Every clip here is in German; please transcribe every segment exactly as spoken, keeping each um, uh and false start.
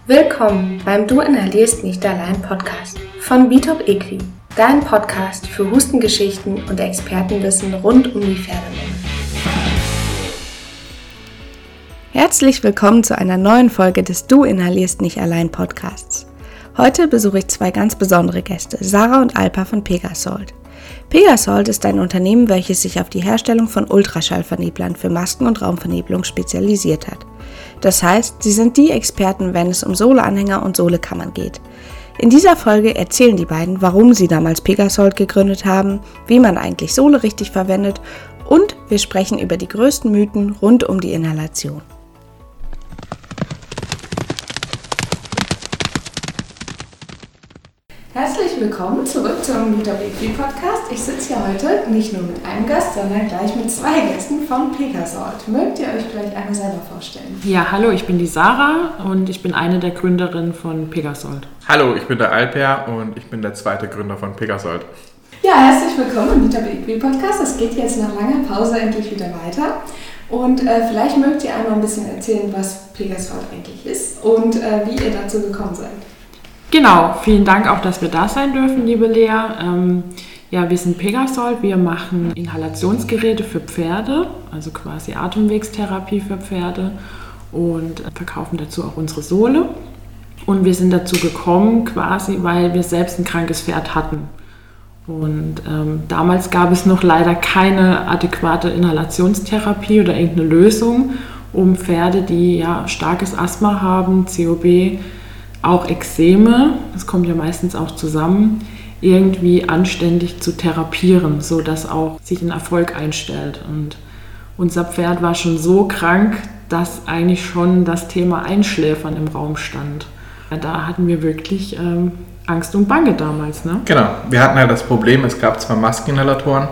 Willkommen beim Du inhalierst nicht allein Podcast von Bitop Equi, dein Podcast für Hustengeschichten und Expertenwissen rund um die Pferdelunge. Herzlich willkommen zu einer neuen Folge des Du inhalierst nicht allein Podcasts. Heute besuche ich zwei ganz besondere Gäste, Sarah und Alpa von Pegasalt. Pegasalt ist ein Unternehmen, welches sich auf die Herstellung von Ultraschallverneblern für Masken und Raumvernebelung spezialisiert hat. Das heißt, sie sind die Experten, wenn es um Sohleanhänger und Sohlekammern geht. In dieser Folge erzählen die beiden, warum sie damals Pegasalt gegründet haben, wie man eigentlich Sohle richtig verwendet und wir sprechen über die größten Mythen rund um die Inhalation. Herzlich willkommen zurück zum Bitop Equi Podcast. Ich sitze hier heute nicht nur mit einem Gast, sondern gleich mit zwei Gästen von Pegasalt. Mögt ihr euch vielleicht einmal selber vorstellen? Ja, hallo, ich bin die Sarah und ich bin eine der Gründerinnen von Pegasalt. Hallo, ich bin der Alper und ich bin der zweite Gründer von Pegasalt. Ja, herzlich willkommen im Bitop Equi Podcast. Es geht jetzt nach langer Pause endlich wieder weiter. Und äh, vielleicht mögt ihr einmal ein bisschen erzählen, was Pegasalt eigentlich ist und äh, wie ihr dazu gekommen seid. Genau, vielen Dank auch, dass wir da sein dürfen, liebe Lea. Ähm, ja, wir sind Pegasalt, wir machen Inhalationsgeräte für Pferde, also quasi Atemwegstherapie für Pferde und verkaufen dazu auch unsere Sohle. Und wir sind dazu gekommen quasi, weil wir selbst ein krankes Pferd hatten. Und ähm, damals gab es noch leider keine adäquate Inhalationstherapie oder irgendeine Lösung, um Pferde, die ja starkes Asthma haben, C O B, auch Ekzeme, das kommt ja meistens auch zusammen, irgendwie anständig zu therapieren, sodass auch sich ein Erfolg einstellt. Und unser Pferd war schon so krank, dass eigentlich schon das Thema Einschläfern im Raum stand. Da hatten wir wirklich ähm, Angst und Bange damals. Ne? Genau, wir hatten halt das Problem, es gab zwar Maskeninhalatoren,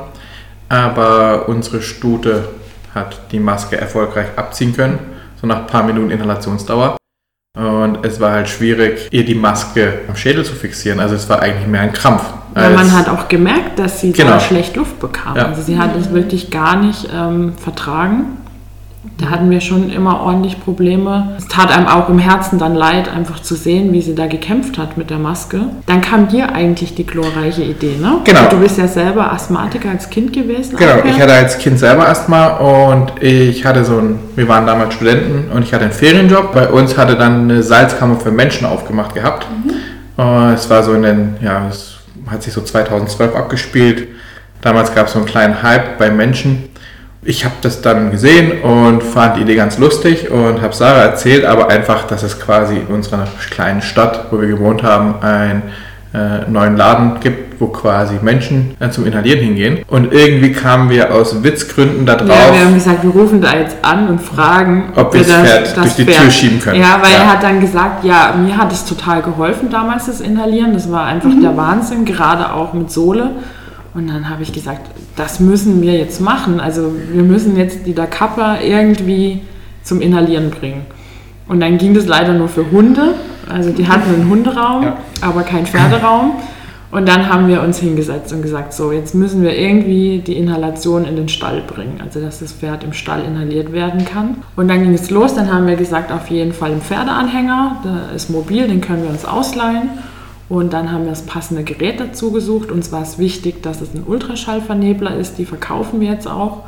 aber unsere Stute hat die Maske erfolgreich abziehen können, so nach ein paar Minuten Inhalationsdauer. Und es war halt schwierig, ihr die Maske am Schädel zu fixieren. Also es war eigentlich mehr ein Krampf. Ja, man hat auch gemerkt, dass sie genau. da schlecht Luft bekam. Ja. Also sie hat es wirklich gar nicht ähm, vertragen. Da hatten wir schon immer ordentlich Probleme. Es tat einem auch im Herzen dann leid, einfach zu sehen, wie sie da gekämpft hat mit der Maske. Dann kam dir eigentlich die glorreiche Idee, ne? Genau. Also du bist ja selber Asthmatiker als Kind gewesen. Genau, ich hatte als Kind selber Asthma und ich hatte so ein, wir waren damals Studenten und ich hatte einen Ferienjob. Bei uns hatte dann eine Salzkammer für Menschen aufgemacht gehabt. Mhm. Es war so in den, ja, es hat sich so zweitausendzwölf abgespielt. Damals gab es so einen kleinen Hype bei Menschen. Ich habe das dann gesehen und fand die Idee ganz lustig und habe Sarah erzählt, aber einfach, dass es quasi in unserer kleinen Stadt, wo wir gewohnt haben, einen äh, neuen Laden gibt, wo quasi Menschen äh, zum Inhalieren hingehen. Und irgendwie kamen wir aus Witzgründen da drauf. Ja, wir haben gesagt, wir rufen da jetzt an und fragen, ob, ob wir das Pferd das durch die Pferd. Tür schieben können. Ja, weil ja. er hat dann gesagt, ja, mir hat es total geholfen damals, das Inhalieren. Das war einfach mhm. der Wahnsinn, gerade auch mit Sohle. Und dann habe ich gesagt, das müssen wir jetzt machen. Also wir müssen jetzt die Da Kappa irgendwie zum Inhalieren bringen. Und dann ging das leider nur für Hunde. Also die hatten einen Hunderaum, ja. aber keinen Pferderaum. Und dann haben wir uns hingesetzt und gesagt, so jetzt müssen wir irgendwie die Inhalation in den Stall bringen. Also dass das Pferd im Stall inhaliert werden kann. Und dann ging es los. Dann haben wir gesagt, auf jeden Fall ein Pferdeanhänger. Der ist mobil, den können wir uns ausleihen. Und dann haben wir das passende Gerät dazu gesucht. Uns war es wichtig, dass es ein Ultraschallvernebler ist. Die verkaufen wir jetzt auch.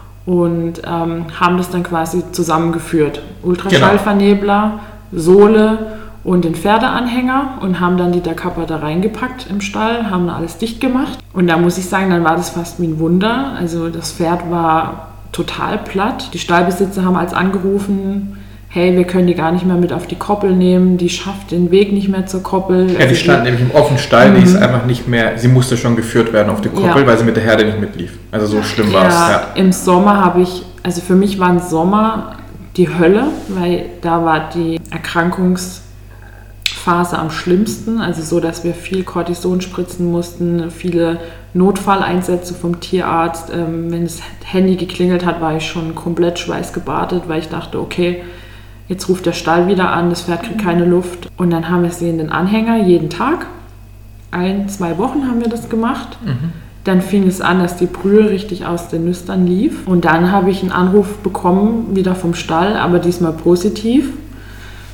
Und ähm, haben das dann quasi zusammengeführt. Ultraschallvernebler, Sohle und den Pferdeanhänger. Und haben dann die Da Kappa da reingepackt im Stall, haben da alles dicht gemacht. Und da muss ich sagen, dann war das fast wie ein Wunder. Also das Pferd war total platt. Die Stallbesitzer haben als angerufen, hey, wir können die gar nicht mehr mit auf die Koppel nehmen, die schafft den Weg nicht mehr zur Koppel. Ja, die stand nämlich im offenen Stall, mhm. die ist einfach nicht mehr, sie musste schon geführt werden auf die Koppel, ja. weil sie mit der Herde nicht mitlief. Also so schlimm war es. Ja, ja, im Sommer habe ich, also für mich war im Sommer die Hölle, weil da war die Erkrankungsphase am schlimmsten, also so, dass wir viel Cortison spritzen mussten, viele Notfalleinsätze vom Tierarzt. Ähm, wenn das Handy geklingelt hat, war ich schon komplett schweißgebadet, weil ich dachte, okay, jetzt ruft der Stall wieder an, das Pferd kriegt keine Luft. Und dann haben wir sie in den Anhänger jeden Tag. Ein, zwei Wochen haben wir das gemacht. Mhm. Dann fing es an, dass die Brühe richtig aus den Nüstern lief. Und dann habe ich einen Anruf bekommen, wieder vom Stall, aber diesmal positiv.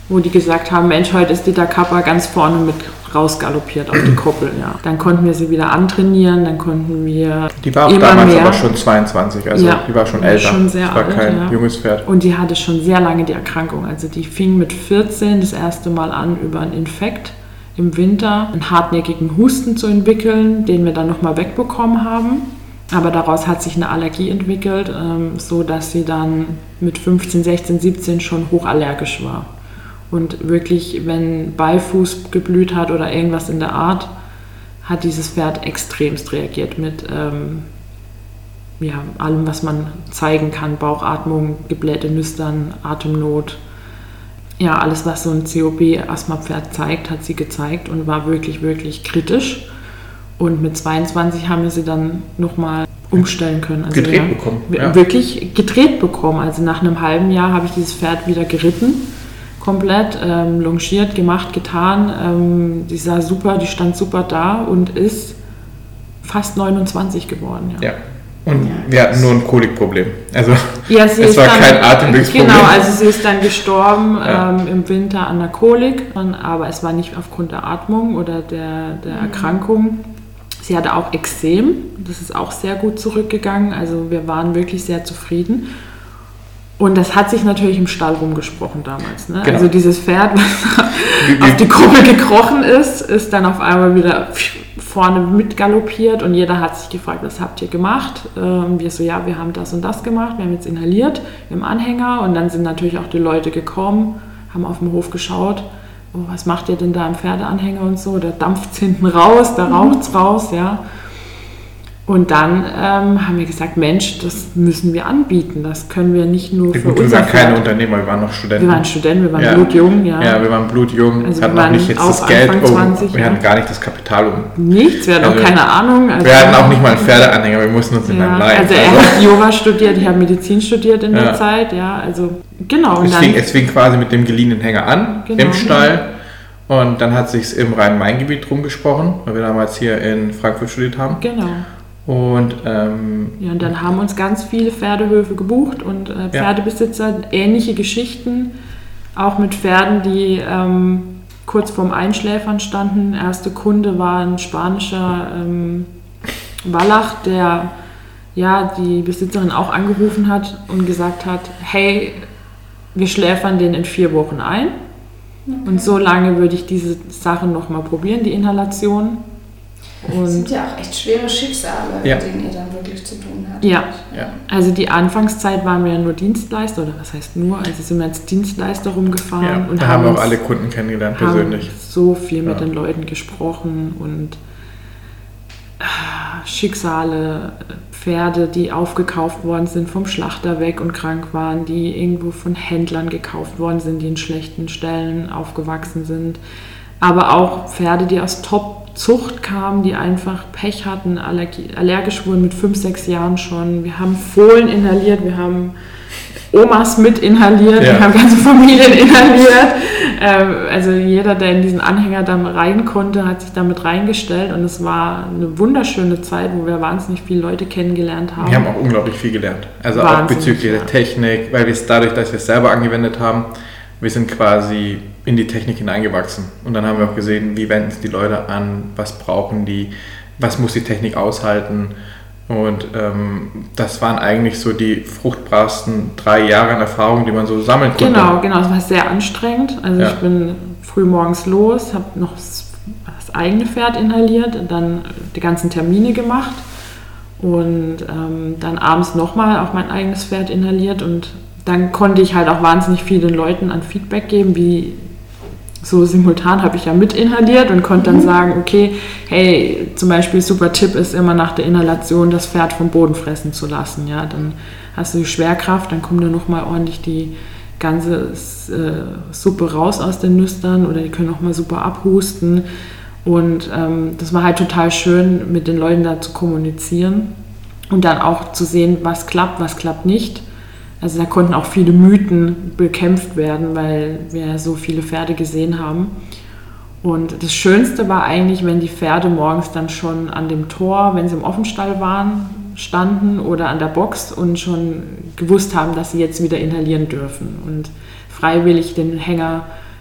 wo die gesagt haben, Mensch, heute ist die Da Kappa ganz vorne mit rausgaloppiert auf die Koppel. Ja. Dann konnten wir sie wieder antrainieren, dann konnten wir Die war auch immer damals mehr. aber schon zweiundzwanzig, also Ja, die war schon älter. schon sehr das war alt, kein ja. junges Pferd. Und die hatte schon sehr lange die Erkrankung. Also die fing mit vierzehn das erste Mal an, über einen Infekt im Winter einen hartnäckigen Husten zu entwickeln, den wir dann nochmal wegbekommen haben. Aber daraus hat sich eine Allergie entwickelt, ähm, so dass sie dann mit fünfzehn, sechzehn, siebzehn schon hochallergisch war. Und wirklich, wenn Beifuß geblüht hat oder irgendwas in der Art, hat dieses Pferd extremst reagiert mit ähm, ja, allem, was man zeigen kann. Bauchatmung, geblähte Nüstern, Atemnot. Ja, alles, was so ein C O B-Asthma-Pferd zeigt, hat sie gezeigt und war wirklich, wirklich kritisch. Und mit zweiundzwanzig haben wir sie dann nochmal umstellen können. Also Gedreht ja, bekommen. w- Ja. Wirklich gedreht bekommen. Also nach einem halben Jahr habe ich dieses Pferd wieder geritten. Komplett ähm, longiert, gemacht, getan. Ähm, die sah super, die stand super da und ist fast neunundzwanzig geworden. Ja. Ja. Und Ja, wir hatten nur ein Kolikproblem. Also Ja, sie es ist war dann, kein Atemwegsproblem. Genau, also sie ist dann gestorben Ja. ähm, im Winter an der Kolik, aber es war nicht aufgrund der Atmung oder der, der Erkrankung. Sie hatte auch Ekzem, das ist auch sehr gut zurückgegangen, also wir waren wirklich sehr zufrieden. Und das hat sich natürlich im Stall rumgesprochen damals. Ne? Genau. Also dieses Pferd, was Wie- wie- auf die Kuppel gekrochen ist, ist dann auf einmal wieder vorne mitgaloppiert und jeder hat sich gefragt, was habt ihr gemacht? Ähm, wir so, ja, wir haben das und das gemacht, wir haben jetzt inhaliert im Anhänger und dann sind natürlich auch die Leute gekommen, haben auf dem Hof geschaut, oh, was macht ihr denn da im Pferdeanhänger und so, da dampft es hinten raus, da raucht es raus, ja. Und dann ähm, haben wir gesagt, Mensch, das müssen wir anbieten. Das können wir nicht nur Ja, für gut, wir unser waren keine Pferd. Unternehmer, wir waren noch Studenten. Wir waren Studenten, wir waren Ja. blutjung, ja. Ja, wir waren blutjung, Also hatten wir auch waren nicht jetzt auch das Geld, Anfang um, zwanzig, wir ja. hatten gar nicht das Kapital um. Nichts, wir hatten Also auch keine Ahnung. Also, Wir hatten auch nicht mal einen Pferdeanhänger, wir mussten uns in ja, einem leihen. also er hat Yoga studiert, ich habe Medizin studiert in Ja. der Zeit, ja, also genau. Und Es dann, fing, es fing quasi mit dem geliehenen Hänger an, Genau. im Stall. Und dann hat sich im Rhein-Main-Gebiet rumgesprochen, weil wir damals hier in Frankfurt studiert haben. genau. Und ähm, Ja, und dann haben uns ganz viele Pferdehöfe gebucht und äh, Pferdebesitzer ähnliche Geschichten, auch mit Pferden, die ähm, kurz vorm Einschläfern standen. Erste Kunde war ein spanischer ähm, Wallach, der ja, die Besitzerin auch angerufen hat und gesagt hat, hey, wir schläfern den in vier Wochen ein. Und so lange würde ich diese Sache nochmal probieren, die Inhalation. Das Und sind ja auch echt schwere Schicksale, Ja. mit denen ihr dann wirklich zu tun habt. Ja. Ja. Also die Anfangszeit waren wir ja nur Dienstleister, oder was heißt nur, also sind wir als Dienstleister rumgefahren ja, und da haben wir auch uns- alle Kunden kennengelernt, haben persönlich. so viel mit Ja. den Leuten gesprochen und ah, Schicksale, Pferde, die aufgekauft worden sind vom Schlachter weg und krank waren, die irgendwo von Händlern gekauft worden sind, die in schlechten Stellen aufgewachsen sind. Aber auch Pferde, die aus Top-Zucht kamen, die einfach Pech hatten, allergi- allergisch wurden mit fünf, sechs Jahren schon. Wir haben Fohlen inhaliert, wir haben Omas mit inhaliert, Ja. wir haben ganze Familien inhaliert. Ähm, also jeder, der in diesen Anhänger dann rein konnte, hat sich damit reingestellt und es war eine wunderschöne Zeit, wo wir wahnsinnig viele Leute kennengelernt haben. Wir haben auch unglaublich viel gelernt. Also auch Wahnsinnig, bezüglich ja. der Technik, weil wir es dadurch, dass wir es selber angewendet haben, wir sind quasi in die Technik hineingewachsen. Und dann haben wir auch gesehen, wie wenden es die Leute an, was brauchen die, was muss die Technik aushalten. Und ähm, das waren eigentlich so die fruchtbarsten drei Jahre an Erfahrung, die man so sammeln konnte. Genau, genau, es war sehr anstrengend. Also Ja. ich bin früh morgens los, habe noch das, das eigene Pferd inhaliert, dann die ganzen Termine gemacht und ähm, dann abends nochmal auch mein eigenes Pferd inhaliert und dann konnte ich halt auch wahnsinnig viel den Leuten an Feedback geben, wie so simultan habe ich ja mit inhaliert und konnte dann sagen, okay, hey, zum Beispiel super Tipp ist immer nach der Inhalation das Pferd vom Boden fressen zu lassen. Ja, dann hast du die Schwerkraft, dann kommt da nochmal ordentlich die ganze äh, Suppe raus aus den Nüstern oder die können nochmal super abhusten. Und ähm, das war halt total schön, mit den Leuten da zu kommunizieren und dann auch zu sehen, was klappt, was klappt nicht. Also da konnten auch viele Mythen bekämpft werden, weil wir so viele Pferde gesehen haben. Und das Schönste war eigentlich, wenn die Pferde morgens dann schon an dem Tor, wenn sie im Offenstall waren, standen oder an der Box und schon gewusst haben, dass sie jetzt wieder inhalieren dürfen und freiwillig den Hänger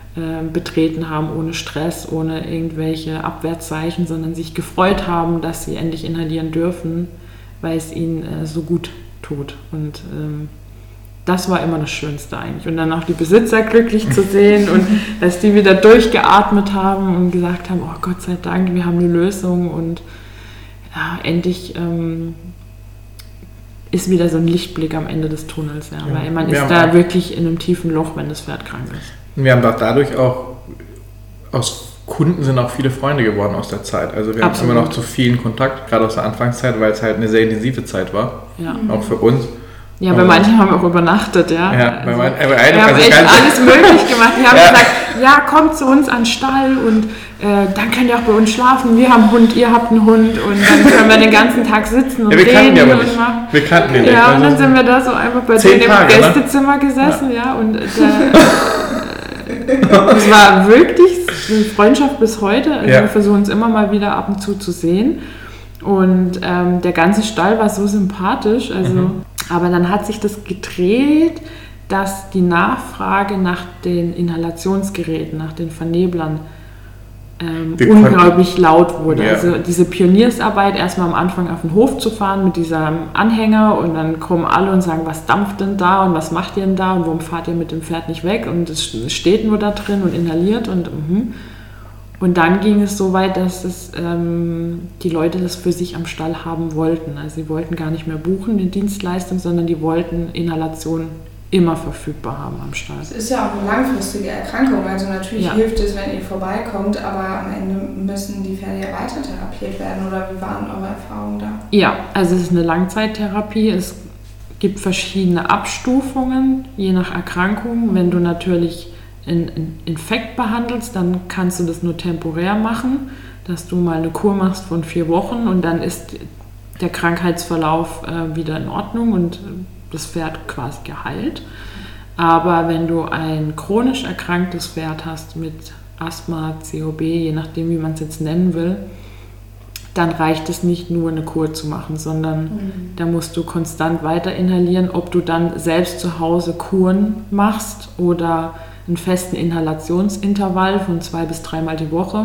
äh, betreten haben, ohne Stress, ohne irgendwelche Abwehrzeichen, sondern sich gefreut haben, dass sie endlich inhalieren dürfen, weil es ihnen äh, so gut tut. Und ähm, das war immer das Schönste eigentlich. Und dann auch die Besitzer glücklich zu sehen und dass die wieder durchgeatmet haben und gesagt haben, oh Gott sei Dank, wir haben eine Lösung und ja, endlich ähm, ist wieder so ein Lichtblick am Ende des Tunnels. Ja, ja, weil man ist da wirklich in einem tiefen Loch, wenn das Pferd krank ist. Wir haben dadurch auch, aus Kunden sind auch viele Freunde geworden aus der Zeit. Also wir Absolut. haben immer noch zu vielen Kontakt, gerade aus der Anfangszeit, weil es halt eine sehr intensive Zeit war, ja. auch für uns. Ja, bei manchen haben wir auch übernachtet, ja. Ja, also, bei manchen, bei einem, wir haben also echt ganz alles möglich gemacht. Wir haben ja. gesagt, ja, kommt zu uns an den Stall und äh, dann könnt ihr auch bei uns schlafen. Wir haben einen Hund, ihr habt einen Hund und dann können wir den ganzen Tag sitzen und ja, wir reden ja und machen. Wir kannten ihn nicht. Ja, und dann sind wir da so einfach bei denen im Gästezimmer ne? gesessen, ja, ja und es war wirklich eine Freundschaft bis heute. Also ja. wir versuchen es immer mal wieder ab und zu zu sehen. Und ähm, der ganze Stall war so sympathisch, also mhm. aber dann hat sich das gedreht, dass die Nachfrage nach den Inhalationsgeräten, nach den Verneblern ähm, unglaublich laut wurde. Ja. Also diese Pioniersarbeit, erstmal am Anfang auf den Hof zu fahren mit diesem Anhänger und dann kommen alle und sagen, was dampft denn da und was macht ihr denn da und warum fahrt ihr mit dem Pferd nicht weg und es steht nur da drin und inhaliert und mhm. Und dann ging es so weit, dass es, ähm, die Leute das für sich am Stall haben wollten. Also sie wollten gar nicht mehr buchen, die Dienstleistung, sondern die wollten Inhalation immer verfügbar haben am Stall. Es ist ja auch eine langfristige Erkrankung. Also natürlich ja. hilft es, wenn ihr vorbeikommt, aber am Ende müssen die Pferde ja weiter therapiert werden. Oder wie waren eure Erfahrungen da? Ja, also es ist eine Langzeittherapie. Es gibt verschiedene Abstufungen, je nach Erkrankung. Wenn du natürlich einen Infekt behandelst, dann kannst du das nur temporär machen, dass du mal eine Kur machst von vier Wochen und dann ist der Krankheitsverlauf äh, wieder in Ordnung und das Pferd quasi geheilt. Aber wenn du ein chronisch erkranktes Pferd hast mit Asthma, C O B, je nachdem wie man es jetzt nennen will, dann reicht es nicht nur eine Kur zu machen, sondern mhm. da musst du konstant weiter inhalieren, ob du dann selbst zu Hause Kuren machst oder einen festen Inhalationsintervall von zwei bis dreimal die Woche.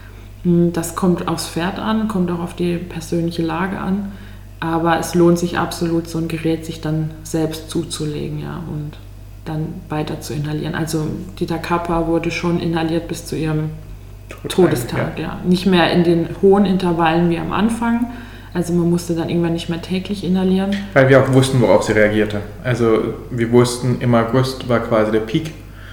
Das kommt aufs Pferd an, kommt auch auf die persönliche Lage an, aber es lohnt sich absolut, so ein Gerät sich dann selbst zuzulegen, ja, und dann weiter zu inhalieren. Also Dieter Kappa wurde schon inhaliert bis zu ihrem Tod Todestag, ja. ja. Nicht mehr in den hohen Intervallen wie am Anfang. Also man musste dann irgendwann nicht mehr täglich inhalieren. Weil wir auch wussten, worauf sie reagierte. Also wir wussten, im August war quasi der Peak.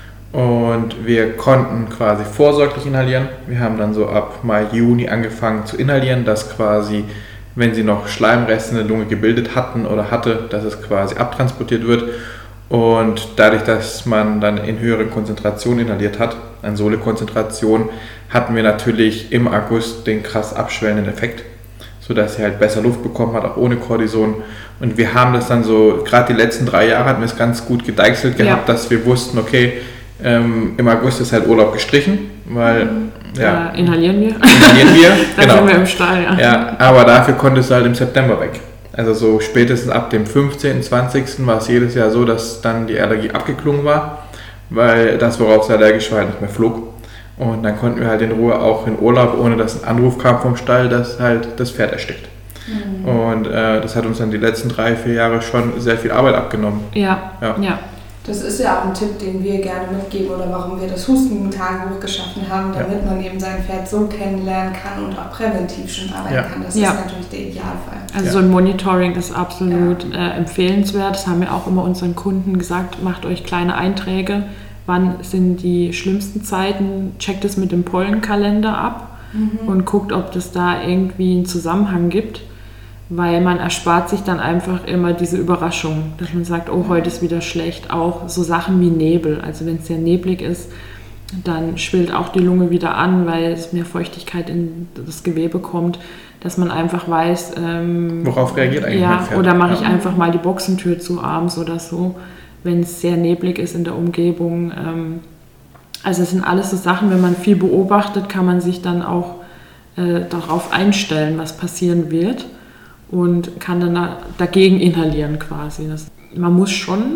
Und wir konnten quasi vorsorglich inhalieren. Wir haben dann so ab Mai, Juni angefangen zu inhalieren, dass quasi, wenn sie noch Schleimreste in der Lunge gebildet hatten oder hatte, dass es quasi abtransportiert wird. Und dadurch, dass man dann in höheren Konzentrationen inhaliert hat, an Sole-Konzentration, hatten wir natürlich im August den krass abschwellenden Effekt, sodass sie halt besser Luft bekommen hat, auch ohne Cortison. Und wir haben das dann so, gerade die letzten drei Jahre hatten wir es ganz gut gedeichselt gehabt, ja. dass wir wussten, okay, Ähm, im August ist halt Urlaub gestrichen, weil mhm. ja, ja, inhalieren wir. Inhalieren wir, dann genau. sind wir im Stall, ja. ja. Aber dafür konntest du halt im September weg. Also so spätestens ab dem fünfzehnten, zwanzigsten war es jedes Jahr so, dass dann die Allergie abgeklungen war, weil das, worauf sie allergisch war, halt nicht mehr flog. Und dann konnten wir halt in Ruhe auch in Urlaub, ohne dass ein Anruf kam vom Stall, dass halt das Pferd erstickt. Mhm. Und äh, das hat uns dann die letzten drei, vier Jahre schon sehr viel Arbeit abgenommen. Ja, ja. ja. Das ist ja auch ein Tipp, den wir gerne mitgeben oder warum wir das Husten-Tagebuch geschaffen haben, damit ja. man eben sein Pferd so kennenlernen kann und auch präventiv schon arbeiten ja. kann. Das ja. ist natürlich der Idealfall. Also ja. so ein Monitoring ist absolut ja. äh, empfehlenswert. Das haben wir auch immer unseren Kunden gesagt, macht euch kleine Einträge. Wann sind die schlimmsten Zeiten? Checkt es mit dem Pollenkalender ab mhm. und guckt, ob es da irgendwie einen Zusammenhang gibt. Weil man erspart sich dann einfach immer diese Überraschung, dass man sagt, oh, heute ist wieder schlecht. Auch so Sachen wie Nebel. Also wenn es sehr neblig ist, dann schwillt auch die Lunge wieder an, weil es mehr Feuchtigkeit in das Gewebe kommt, dass man einfach weiß, ähm, worauf reagiert eigentlich ja, mein Pferd? Oder mache ich einfach mal die Boxentür zu abends oder so, wenn es sehr neblig ist in der Umgebung. Ähm, also es sind alles so Sachen, wenn man viel beobachtet, kann man sich dann auch äh, darauf einstellen, was passieren wird. Und kann dann dagegen inhalieren quasi. Das, man muss schon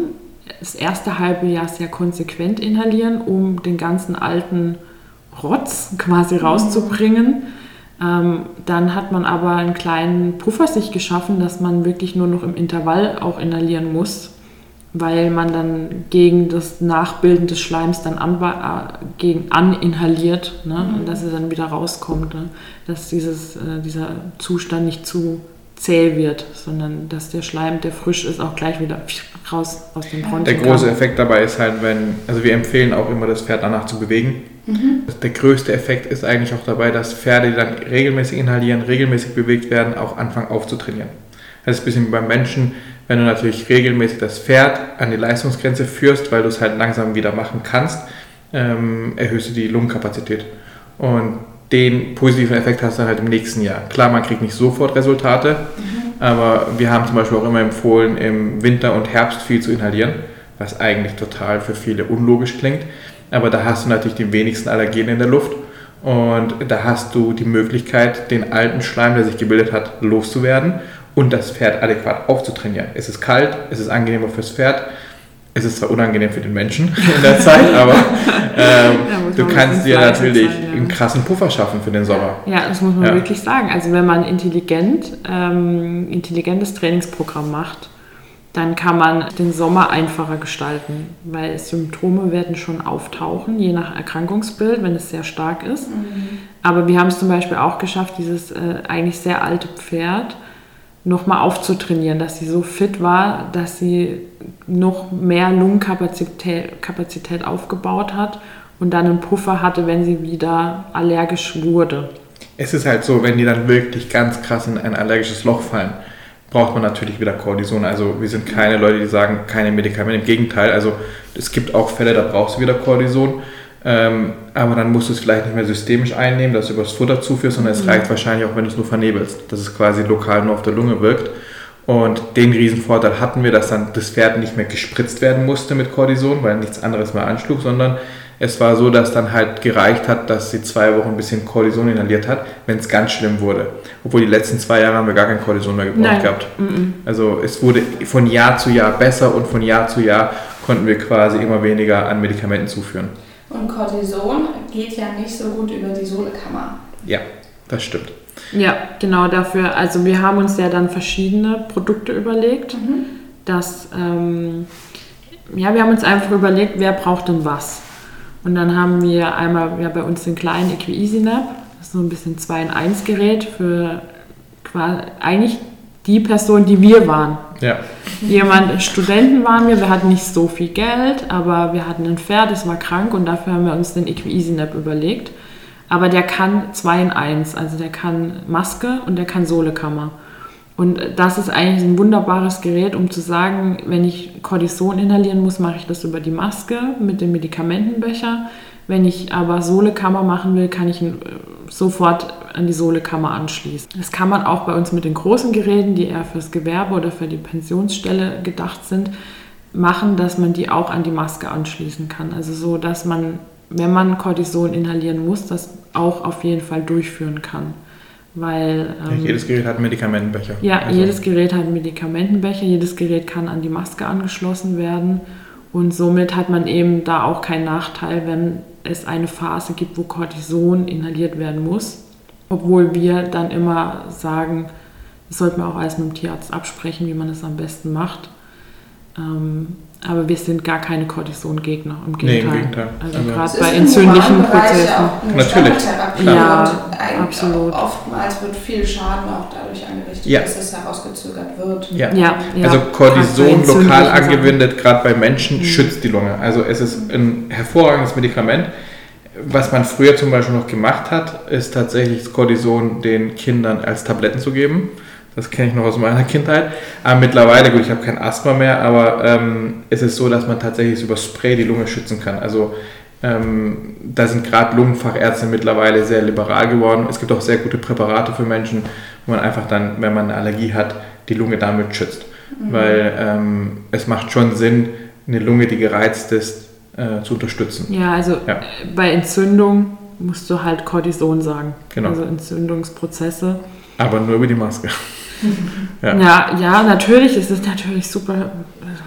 das erste halbe Jahr sehr konsequent inhalieren, um den ganzen alten Rotz quasi rauszubringen. Ähm, dann hat man aber einen kleinen Puffer sich geschaffen, dass man wirklich nur noch im Intervall auch inhalieren muss, weil man dann gegen das Nachbilden des Schleims dann an, äh, gegen aninhaliert, ne? Mhm. Und dass es dann wieder rauskommt, ne? Dass dieses, äh, dieser Zustand nicht zu zäh wird, sondern dass der Schleim, der frisch ist, auch gleich wieder raus aus dem Bronchien. Der große kann. Effekt dabei ist halt, wenn, also wir empfehlen auch immer, das Pferd danach zu bewegen. Mhm. Der größte Effekt ist eigentlich auch dabei, dass Pferde, die dann regelmäßig inhalieren, regelmäßig bewegt werden, auch anfangen aufzutrainieren. Das ist ein bisschen wie beim Menschen, wenn du natürlich regelmäßig das Pferd an die Leistungsgrenze führst, weil du es halt langsam wieder machen kannst, ähm, erhöhst du die Lungenkapazität. Und den positiven Effekt hast du halt im nächsten Jahr. Klar, man kriegt nicht sofort Resultate, mhm. aber wir haben zum Beispiel auch immer empfohlen, im Winter und Herbst viel zu inhalieren, was eigentlich total für viele unlogisch klingt. Aber da hast du natürlich die wenigsten Allergene in der Luft und da hast du die Möglichkeit, den alten Schleim, der sich gebildet hat, loszuwerden und das Pferd adäquat aufzutrainieren. Es ist kalt, es ist angenehmer fürs Pferd. Es ist zwar unangenehm für den Menschen in der Zeit, aber ähm, ja, du kannst dir natürlich sein, ja. einen krassen Puffer schaffen für den Sommer. Ja, das muss man ja. wirklich sagen. Also wenn man intelligent, ähm, intelligentes Trainingsprogramm macht, dann kann man den Sommer einfacher gestalten, weil Symptome werden schon auftauchen, je nach Erkrankungsbild, wenn es sehr stark ist. Mhm. Aber wir haben es zum Beispiel auch geschafft, dieses äh, eigentlich sehr alte Pferd nochmal aufzutrainieren, dass sie so fit war, dass sie noch mehr Lungenkapazität Kapazität aufgebaut hat und dann einen Puffer hatte, wenn sie wieder allergisch wurde. Es ist halt so, wenn die dann wirklich ganz krass in ein allergisches Loch fallen, braucht man natürlich wieder Cortison. Also wir sind keine Leute, die sagen, keine Medikamente, im Gegenteil. Also es gibt auch Fälle, da brauchst du wieder Cortison. Ähm, aber dann musst du es vielleicht nicht mehr systemisch einnehmen, dass du über das Futter zuführst, sondern es reicht wahrscheinlich auch, wenn du es nur vernebelst, dass es quasi lokal nur auf der Lunge wirkt. Und den Riesenvorteil hatten wir, dass dann das Pferd nicht mehr gespritzt werden musste mit Cortison, weil nichts anderes mehr anschlug, sondern es war so, dass dann halt gereicht hat, dass sie zwei Wochen ein bisschen Cortison inhaliert hat, wenn es ganz schlimm wurde. Obwohl die letzten zwei Jahre haben wir gar kein Cortison mehr gebraucht Nein. gehabt. Mm-mm. Also es wurde von Jahr zu Jahr besser und von Jahr zu Jahr konnten wir quasi immer weniger an Medikamenten zuführen. Und Cortison geht ja nicht so gut über die Sohlekammer. Ja, das stimmt. Ja, genau dafür. Also wir haben uns ja dann verschiedene Produkte überlegt. Mhm. Dass, ähm, ja, wir haben uns einfach überlegt, wer braucht denn was. Und dann haben wir einmal ja, bei uns den kleinen EquiEasyNap. Das ist so ein bisschen zwei in eins Gerät für quasi eigentlich die Person, die wir waren. Ja. Jemand, Studenten waren wir, wir hatten nicht so viel Geld, aber wir hatten ein Pferd, das war krank und dafür haben wir uns den EquiEasyNap überlegt. Aber der kann zwei in eins, also der kann Maske und der kann Sohlekammer. Und das ist eigentlich ein wunderbares Gerät, um zu sagen, wenn ich Cortison inhalieren muss, mache ich das über die Maske mit dem Medikamentenbecher. Wenn ich aber Sohlekammer machen will, kann ich ihn sofort an die Sohlekammer anschließen. Das kann man auch bei uns mit den großen Geräten, die eher fürs Gewerbe oder für die Pensionsstelle gedacht sind, machen, dass man die auch an die Maske anschließen kann. Also so, dass man, wenn man Cortison inhalieren muss, das auch auf jeden Fall durchführen kann. Weil, ähm, ja, jedes Gerät hat einen Medikamentenbecher. Ja, also. jedes Gerät hat einen Medikamentenbecher, jedes Gerät kann an die Maske angeschlossen werden und somit hat man eben da auch keinen Nachteil, wenn es eine Phase gibt, wo Cortison inhaliert werden muss, obwohl wir dann immer sagen, das sollte man auch alles mit dem Tierarzt absprechen, wie man das am besten macht. Ähm, aber wir sind gar keine Cortison-Gegner, im Gegenteil. Nee, im Gegenteil. Also, also gerade bei entzündlichen Prozessen. Natürlich. Ja, absolut. Oftmals wird viel Schaden auch dadurch angerichtet, ja. dass es herausgezögert wird. Ja. Ja, ja. Also Cortison lokal angewendet, gerade bei Menschen, mhm. schützt die Lunge. Also es ist ein hervorragendes Medikament. Was man früher zum Beispiel noch gemacht hat, ist tatsächlich das Cortison den Kindern als Tabletten zu geben. Das kenne ich noch aus meiner Kindheit. Aber mittlerweile, gut, ich habe kein Asthma mehr, aber ähm, es ist so, dass man tatsächlich über Spray die Lunge schützen kann. Also ähm, da sind gerade Lungenfachärzte mittlerweile sehr liberal geworden. Es gibt auch sehr gute Präparate für Menschen, wo man einfach dann, wenn man eine Allergie hat, die Lunge damit schützt. Mhm. Weil ähm, es macht schon Sinn, eine Lunge, die gereizt ist, äh, zu unterstützen. Ja, also ja. bei Entzündung musst du halt Cortison sagen. Genau. Also Entzündungsprozesse. Aber nur über die Maske. ja. ja, ja, natürlich ist es natürlich super.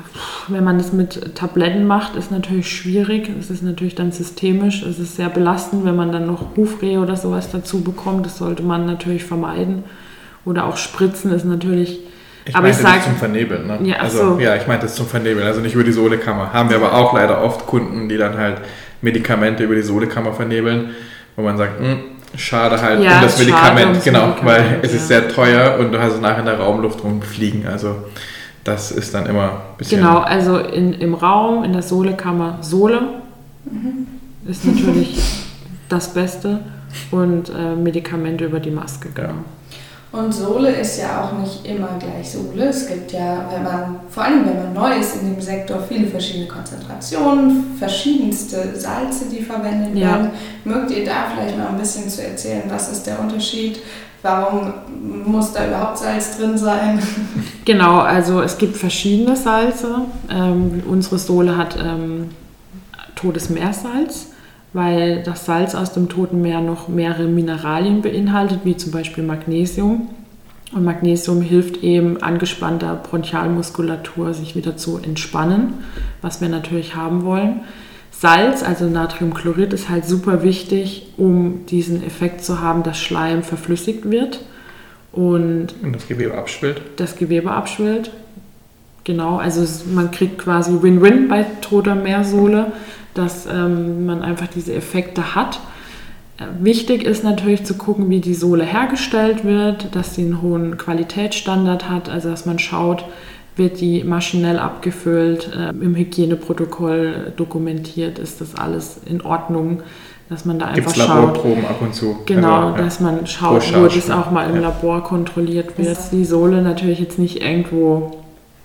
wenn man das mit Tabletten macht, ist natürlich schwierig. Es ist natürlich dann systemisch. Es ist sehr belastend, wenn man dann noch Hufrehe oder sowas dazu bekommt. Das sollte man natürlich vermeiden. Oder auch Spritzen ist natürlich... Ich aber meinte ich sag, das zum Vernebeln, ne? Ja, also, so. ja, ich meinte das zum Vernebeln, also nicht über die Sohlekammer. Haben wir aber auch leider oft Kunden, die dann halt Medikamente über die Sohlekammer vernebeln, wo man sagt, mh, schade halt ja, um das Medikament, ums genau, Medikament, weil es ja. ist sehr teuer und du hast es nachher in der Raumluft rumfliegen, also das ist dann immer ein bisschen... Genau, also in, im Raum, in der Sohlekammer, Sohle mhm. ist natürlich das Beste und äh, Medikamente über die Maske, genau. Ja. Und Sohle ist ja auch nicht immer gleich Sohle. Es gibt ja, wenn man, vor allem wenn man neu ist in dem Sektor, viele verschiedene Konzentrationen, verschiedenste Salze, die verwendet ja. werden. Mögt ihr da vielleicht mal ein bisschen zu erzählen, was ist der Unterschied? Warum muss da überhaupt Salz drin sein? Genau, also es gibt verschiedene Salze. Ähm, unsere Sohle hat ähm, Totes Meersalz, weil das Salz aus dem Toten Meer noch mehrere Mineralien beinhaltet, wie zum Beispiel Magnesium. Und Magnesium hilft eben angespannter Bronchialmuskulatur, sich wieder zu entspannen, was wir natürlich haben wollen. Salz, also Natriumchlorid, ist halt super wichtig, um diesen Effekt zu haben, dass Schleim verflüssigt wird. Und, und das Gewebe abschwillt. Das Gewebe abschwillt. Genau, also es, man kriegt quasi Win-Win bei Toter Meersohle, dass ähm, man einfach diese Effekte hat. Äh, wichtig ist natürlich zu gucken, wie die Sohle hergestellt wird, dass sie einen hohen Qualitätsstandard hat, also dass man schaut, wird die maschinell abgefüllt, äh, im Hygieneprotokoll dokumentiert, ist das alles in Ordnung, dass man da einfach Gibt's schaut. Laborproben ab und zu. Genau, also, ja. dass man schaut, wo das auch mal im ja. Labor kontrolliert wird. Dass die Sohle natürlich jetzt nicht irgendwo,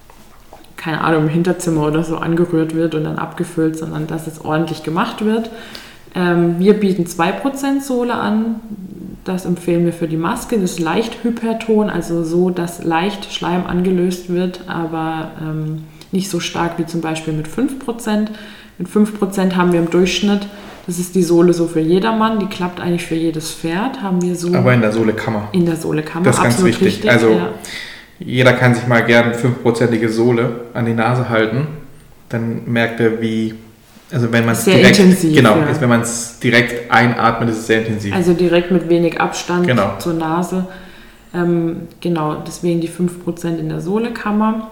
keine Ahnung, im Hinterzimmer oder so angerührt wird und dann abgefüllt, sondern dass es ordentlich gemacht wird. Ähm, wir bieten zwei Prozent Sohle an. Das empfehlen wir für die Maske. Das ist leicht hyperton, also so, dass leicht Schleim angelöst wird, aber ähm, nicht so stark wie zum Beispiel mit fünf Prozent. Mit fünf Prozent haben wir im Durchschnitt, das ist die Sohle so für jedermann, die klappt eigentlich für jedes Pferd, haben wir so. Aber in der Sohlekammer. In der Sohlekammer, das ist ganz absolut wichtig. Richtig, also ja. Jeder kann sich mal gerne fünf-prozentige Sohle an die Nase halten, dann merkt er, wie, also wenn man es direkt, intensiv, genau, ja. ist, wenn man es direkt einatmet, ist es sehr intensiv. Also direkt mit wenig Abstand genau. zur Nase. Ähm, genau, deswegen die fünf Prozent in der Sohlekammer.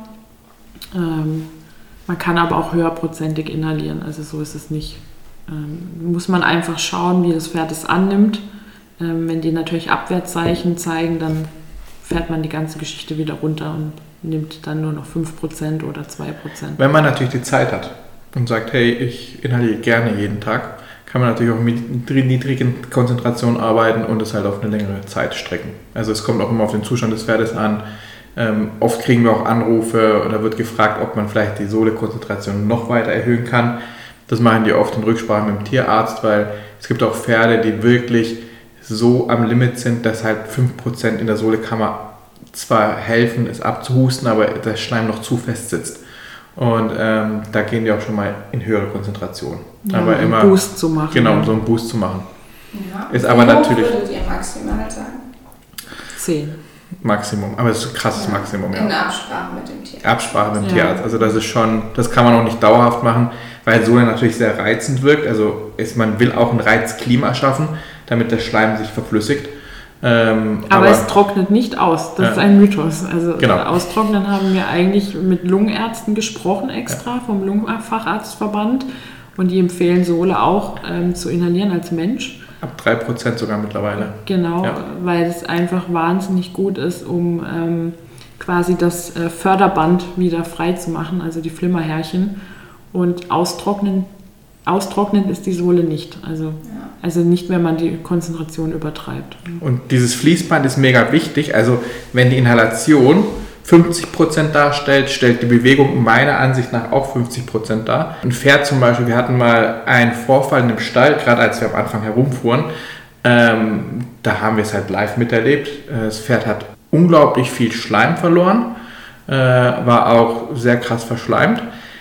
Ähm, man kann aber auch höherprozentig inhalieren, also so ist es nicht. Ähm, muss man einfach schauen, wie das Pferd es annimmt. Ähm, wenn die natürlich Abwärtszeichen zeigen, dann fährt man die ganze Geschichte wieder runter und nimmt dann nur noch fünf Prozent oder zwei Prozent. Wenn man natürlich die Zeit hat und sagt, hey, ich inhaliere gerne jeden Tag, kann man natürlich auch mit niedrigen Konzentrationen arbeiten und es halt auf eine längere Zeit strecken. Also es kommt auch immer auf den Zustand des Pferdes an. Ähm, oft kriegen wir auch Anrufe oder wird gefragt, ob man vielleicht die Sohlekonzentration noch weiter erhöhen kann. Das machen die oft in Rücksprache mit dem Tierarzt, weil es gibt auch Pferde, die wirklich so am Limit sind, dass halt fünf Prozent in der Sohlekammer zwar helfen, es abzuhusten, aber der Schleim noch zu fest sitzt. Und ähm, da gehen die auch schon mal in höhere Konzentration. Ja, aber um immer, einen Boost zu machen. Genau, ja. so einen Boost zu machen. Ja. Ist aber natürlich. würdet ihr maximal sagen? zehn. Maximum, aber es ist ein krasses ja. Maximum, ja. In Absprache mit dem Tierarzt. Absprache mit dem ja. Tierarzt. Also das ist schon, das kann man auch nicht dauerhaft machen, weil Sohle natürlich sehr reizend wirkt. Also ist, man will auch ein Reizklima schaffen, damit der Schleim sich verflüssigt. Ähm, aber, aber es trocknet nicht aus, das ja. ist ein Mythos. Also genau. Austrocknen haben wir eigentlich mit Lungenärzten gesprochen extra, ja. vom Lungenfacharztverband. Und die empfehlen Sohle auch ähm, zu inhalieren als Mensch. Ab drei Prozent sogar mittlerweile. Genau, ja. weil es einfach wahnsinnig gut ist, um ähm, quasi das äh, Förderband wieder frei zu machen, also die Flimmerhärchen. Und austrocknen, austrocknen ist die Sohle nicht. Also, ja. also nicht, wenn man die Konzentration übertreibt. Und dieses Fließband ist mega wichtig. Also wenn die Inhalation fünfzig Prozent darstellt, stellt die Bewegung meiner Ansicht nach auch fünfzig Prozent dar. Ein Pferd zum Beispiel, wir hatten mal einen Vorfall in dem Stall, gerade als wir am Anfang herumfuhren, ähm, da haben wir es halt live miterlebt. Das Pferd hat unglaublich viel Schleim verloren, äh, war auch sehr krass verschleimt,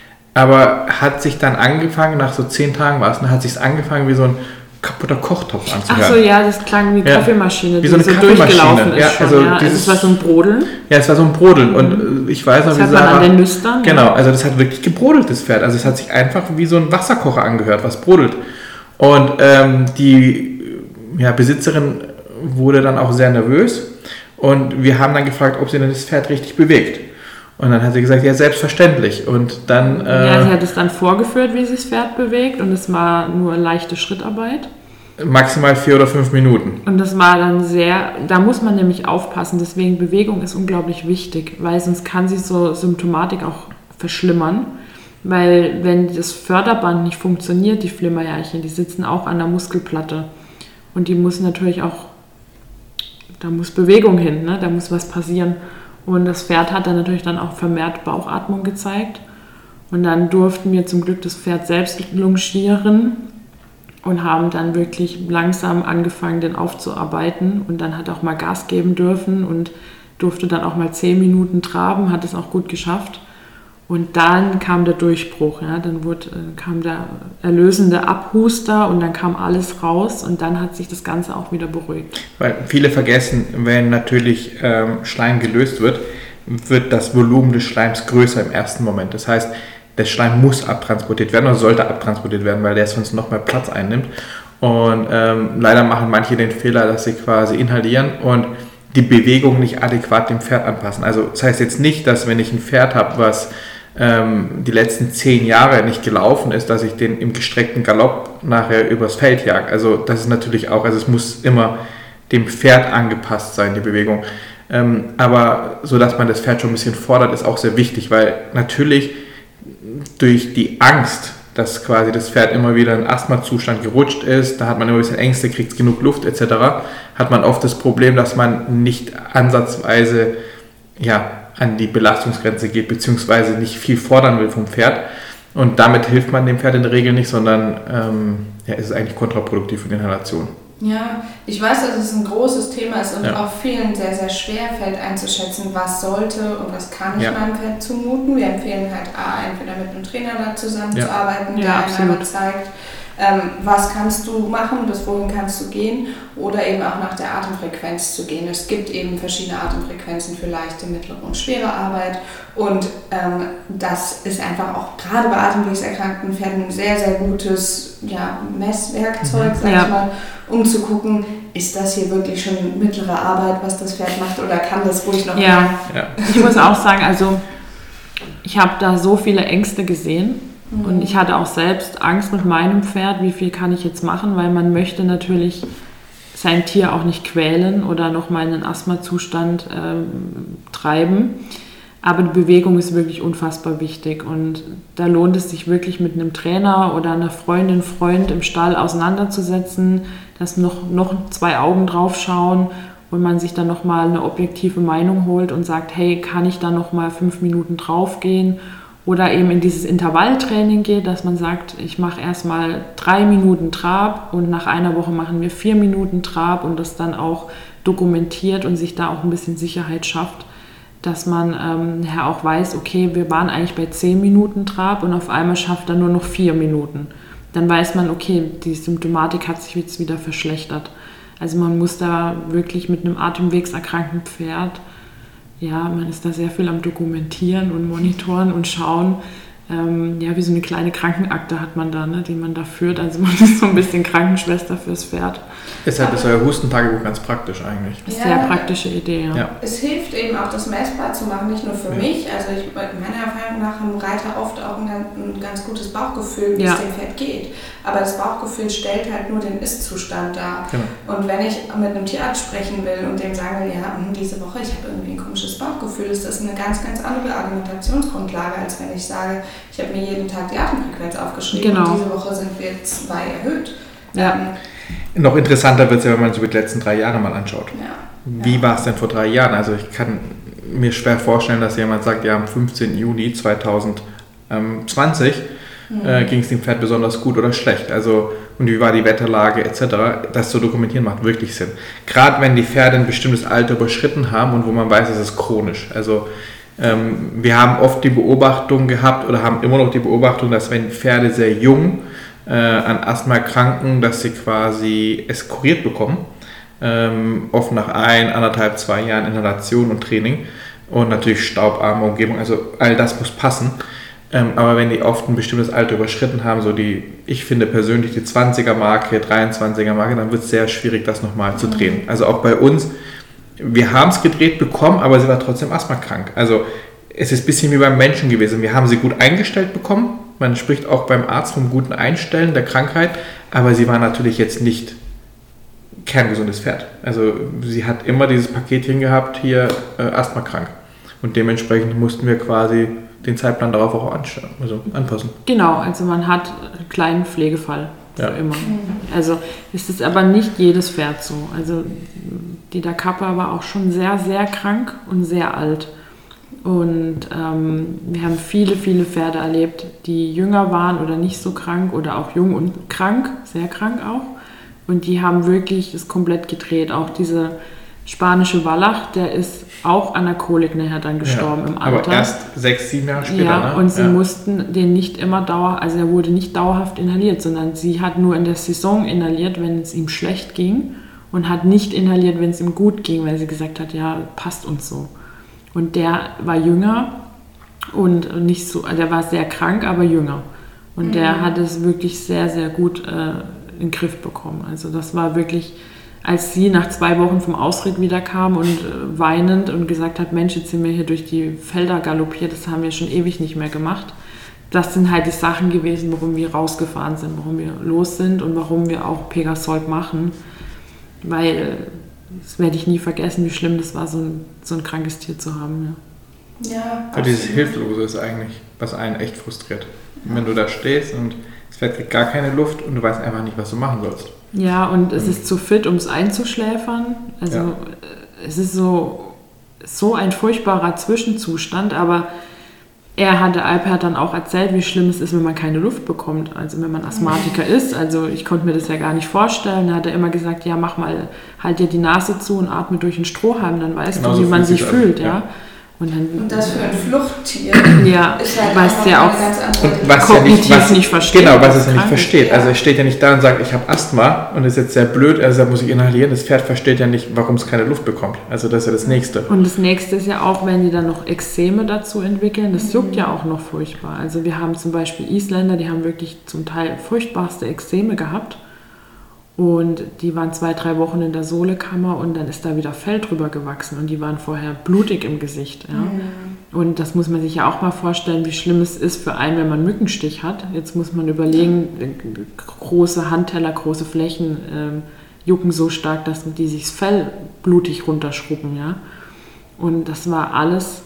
aber hat sich dann angefangen, nach so zehn Tagen war es, dann hat sich angefangen wie so ein kaputter Kochtopf anzuhören. Ach so, ja, das klang wie ja. Kaffeemaschine, wie so eine die so Kaffeemaschine. durchgelaufen ist. Ja, schon, also ja. dieses, es war so ein Brodeln. Ja, es war so ein Brodeln. Und ich weiß noch, das wie hat man Sarah, an den Nüstern. Genau, also das hat wirklich gebrodelt, das Pferd. Also es hat sich einfach wie so ein Wasserkocher angehört, was brodelt. Und ähm, die ja, Besitzerin wurde dann auch sehr nervös und wir haben dann gefragt, ob sie denn das Pferd richtig bewegt. Und dann hat sie gesagt, ja, selbstverständlich. Und dann... Äh, ja, sie hat es dann vorgeführt, wie sich das Pferd bewegt und es war nur leichte Schrittarbeit. Maximal vier oder fünf Minuten. Und das war dann sehr, da muss man nämlich aufpassen, deswegen Bewegung ist unglaublich wichtig, weil sonst kann sich so Symptomatik auch verschlimmern, weil wenn das Förderband nicht funktioniert, die Flimmerjärchen, die sitzen auch an der Muskelplatte und die muss natürlich auch, da muss Bewegung hin, ne? Da muss was passieren und das Pferd hat dann natürlich dann auch vermehrt Bauchatmung gezeigt und dann durften wir zum Glück das Pferd selbst longieren und haben dann wirklich langsam angefangen, den aufzuarbeiten und dann hat auch mal Gas geben dürfen und durfte dann auch mal zehn Minuten traben, hat es auch gut geschafft. Und dann kam der Durchbruch, ja, dann wurde, kam der erlösende Abhuster und dann kam alles raus und dann hat sich das Ganze auch wieder beruhigt. Weil viele vergessen, wenn natürlich ähm, Schleim gelöst wird, wird das Volumen des Schleims größer im ersten Moment. Das heißt, der Schleim muss abtransportiert werden oder sollte abtransportiert werden, weil der sonst noch mehr Platz einnimmt. Und ähm, leider machen manche den Fehler, dass sie quasi inhalieren und die Bewegung nicht adäquat dem Pferd anpassen. Also das heißt jetzt nicht, dass wenn ich ein Pferd habe, was ähm, die letzten zehn Jahre nicht gelaufen ist, dass ich den im gestreckten Galopp nachher übers Feld jag. Also das ist natürlich auch, also es muss immer dem Pferd angepasst sein, die Bewegung. Ähm, aber so, dass man das Pferd schon ein bisschen fordert, ist auch sehr wichtig, weil natürlich durch die Angst, dass quasi das Pferd immer wieder in Asthmazustand gerutscht ist, da hat man immer ein bisschen Ängste, kriegt genug Luft et cetera, hat man oft das Problem, dass man nicht ansatzweise ja, an die Belastungsgrenze geht, beziehungsweise nicht viel fordern will vom Pferd. Und damit hilft man dem Pferd in der Regel nicht, sondern ähm, ja, ist es eigentlich kontraproduktiv für die Inhalation. Ja, ich weiß, dass es ein großes Thema ist und ja. auch vielen sehr, sehr schwer fällt einzuschätzen, was sollte und was kann ich ja. meinem Pferd zumuten. Wir empfehlen halt A, entweder mit einem Trainer da zusammenzuarbeiten, ja. der ja, einem einmal zeigt, ähm, was kannst du machen, bis wohin kannst du gehen oder eben auch nach der Atemfrequenz zu gehen. Es gibt eben verschiedene Atemfrequenzen für leichte, mittlere und schwere Arbeit und ähm, das ist einfach auch gerade bei atemwegserkrankten Pferden ein sehr, sehr gutes ja, Messwerkzeug, sag ja. ich mal, um zu gucken, ist das hier wirklich schon mittlere Arbeit, was das Pferd macht oder kann das ruhig noch ja. mehr? Ja. Ich muss auch sagen, also ich habe da so viele Ängste gesehen. Und ich hatte auch selbst Angst mit meinem Pferd, wie viel kann ich jetzt machen, weil man möchte natürlich sein Tier auch nicht quälen oder nochmal in einen Asthmazustand ähm, treiben. Aber die Bewegung ist wirklich unfassbar wichtig und da lohnt es sich wirklich mit einem Trainer oder einer Freundin, Freund im Stall auseinanderzusetzen, dass noch, noch zwei Augen drauf schauen und man sich dann nochmal eine objektive Meinung holt und sagt, hey, kann ich da nochmal fünf Minuten drauf gehen? Oder eben in dieses Intervalltraining geht, dass man sagt, ich mache erstmal drei Minuten Trab und nach einer Woche machen wir vier Minuten Trab und das dann auch dokumentiert und sich da auch ein bisschen Sicherheit schafft, dass man ähm, ja auch weiß, okay, wir waren eigentlich bei zehn Minuten Trab und auf einmal schafft er nur noch vier Minuten. Dann weiß man, okay, die Symptomatik hat sich jetzt wieder verschlechtert. Also man muss da wirklich mit einem atemwegserkrankten Pferd, ja, man ist da sehr viel am Dokumentieren und Monitoren und schauen. Ähm, ja, wie so eine kleine Krankenakte hat man da, ne, die man da führt. Also man ist so ein bisschen Krankenschwester fürs Pferd. Deshalb ist euer Hustentagebuch ganz praktisch eigentlich. Das ist eine Ja, sehr praktische Idee, ja. ja. Es hilft eben auch, das messbar zu machen, nicht nur für ja. mich. Also ich, meiner Erfahrung nach haben Reiter oft auch ein, ein ganz gutes Bauchgefühl, wie ja. es dem Pferd geht. Aber das Bauchgefühl stellt halt nur den Ist-Zustand dar. Genau. Und wenn ich mit einem Tierarzt sprechen will und dem sagen will, ja, diese Woche, ich habe irgendwie ein komisches Bauchgefühl, ist das eine ganz, ganz andere Argumentationsgrundlage, als wenn ich sage, ich habe mir jeden Tag die Atemfrequenz aufgeschrieben genau. und diese Woche sind wir zwei erhöht. Ja. Ähm, Noch interessanter wird es ja, wenn man sich über die letzten drei Jahre mal anschaut. ja. Wie war es denn vor drei Jahren? Also ich kann mir schwer vorstellen, dass jemand sagt, ja, am fünfzehnten Juni zweitausendzwanzig mhm. äh, ging es dem Pferd besonders gut oder schlecht. Also und wie war die Wetterlage et cetera. Das zu dokumentieren macht wirklich Sinn. Gerade wenn die Pferde ein bestimmtes Alter überschritten haben und wo man weiß, es ist chronisch. Also ähm, wir haben oft die Beobachtung gehabt oder haben immer noch die Beobachtung, dass wenn Pferde sehr jung äh, an Asthma erkranken, dass sie quasi es kuriert bekommen. Ähm, oft nach ein, anderthalb, zwei Jahren Inhalation und Training, und natürlich staubarme Umgebung, also all das muss passen. Ähm, aber wenn die oft ein bestimmtes Alter überschritten haben, so die, ich finde persönlich die zwanziger-Marke, dreiundzwanziger-Marke, dann wird es sehr schwierig, das nochmal zu drehen. Also auch bei uns, wir haben es gedreht bekommen, aber sie war trotzdem asthmakrank. Also es ist ein bisschen wie beim Menschen gewesen. Wir haben sie gut eingestellt bekommen. Man spricht auch beim Arzt vom guten Einstellen der Krankheit, aber sie war natürlich jetzt nicht kerngesundes Pferd. Also sie hat immer dieses Paketchen gehabt, hier äh, asthmakrank. Und dementsprechend mussten wir quasi den Zeitplan darauf auch anstellen, also anpassen. Genau, also man hat einen kleinen Pflegefall für ja. immer. Also ist es aber nicht jedes Pferd so. Also die Da Kappa war auch schon sehr, sehr krank und sehr alt. Und ähm, wir haben viele, viele Pferde erlebt, die jünger waren oder nicht so krank oder auch jung und krank, sehr krank auch. Und die haben wirklich das komplett gedreht. Auch diese spanische Wallach, der ist auch an der Kolik nachher dann gestorben ja, im Alter. Aber erst sechs, sieben Jahre später, ja, ne? Und sie ja. mussten den nicht immer dauer, also er wurde nicht dauerhaft inhaliert, sondern sie hat nur in der Saison inhaliert, wenn es ihm schlecht ging und hat nicht inhaliert, wenn es ihm gut ging, weil sie gesagt hat, ja, passt uns so. Und der war jünger und nicht so, der war sehr krank, aber jünger. Und mhm. der hat es wirklich sehr, sehr gut äh, in den Griff bekommen. Also das war wirklich, als sie nach zwei Wochen vom Ausritt wieder kam und äh, weinend und gesagt hat, Mensch, jetzt sind wir hier durch die Felder galoppiert, das haben wir schon ewig nicht mehr gemacht. Das sind halt die Sachen gewesen, warum wir rausgefahren sind, warum wir los sind und warum wir auch Pegasold machen. Weil, das werde ich nie vergessen, wie schlimm das war, so ein, so ein krankes Tier zu haben. Ja, ja, ja dieses Hilflose ist eigentlich, was einen echt frustriert. Ja. Wenn du da stehst und es kriegt gar keine Luft und du weißt einfach nicht, was du machen sollst. Ja, und es ist zu fit, um es einzuschläfern. Also ja. es ist so, so ein furchtbarer Zwischenzustand, aber er hatte, Alper hat dann auch erzählt, wie schlimm es ist, wenn man keine Luft bekommt, also wenn man Asthmatiker ist. Also ich konnte mir das ja gar nicht vorstellen. Da hat er immer gesagt, ja, mach mal, halt dir die Nase zu und atme durch den Strohhalm, dann weißt genau du, wie so man sich fühlt. Ja. Ja. Und, dann, und das für ein Fluchttier ja, ist halt was auch ja auch und was kognitiv ja nicht, was, nicht versteht. Genau, was es ja nicht versteht. Ja. Also es steht ja nicht da und sagt, ich habe Asthma und das ist jetzt sehr blöd, also da muss ich inhalieren. Das Pferd versteht ja nicht, warum es keine Luft bekommt. Also das ist ja das Nächste. Und das Nächste ist ja auch, wenn die dann noch Ekzeme dazu entwickeln, das juckt ja auch noch furchtbar. Also wir haben zum Beispiel Isländer, die haben wirklich zum Teil furchtbarste Ekzeme gehabt. Und die waren zwei, drei Wochen in der Sohlekammer und dann ist da wieder Fell drüber gewachsen und die waren vorher blutig im Gesicht. Ja. Mhm. Und das muss man sich ja auch mal vorstellen, wie schlimm es ist für einen, wenn man einen Mückenstich hat. Jetzt muss man überlegen, große Handteller, große Flächen ähm, jucken so stark, dass die sich das Fell blutig runterschrubben. Ja. Und das war alles